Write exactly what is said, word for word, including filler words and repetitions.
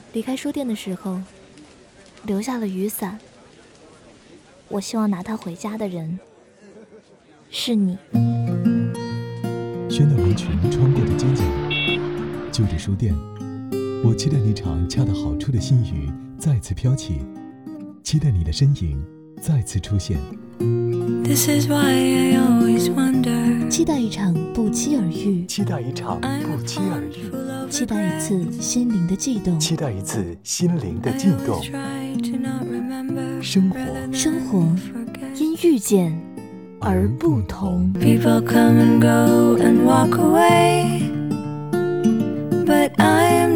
离开书店的时候，留下了雨伞。我希望拿它回家的人是你。 喧闹人群穿过的街角，就着书店，我期待那场恰到好处的新雨再次飘起，期待你的身影再次出现。 This is why I always wonder. 期待一场不期而遇， 期待一场不期而遇， 期待一次心灵的悸动， 期待一次心灵的悸动。生活， 生活因遇见而不同。 People come and go and walk away, but I am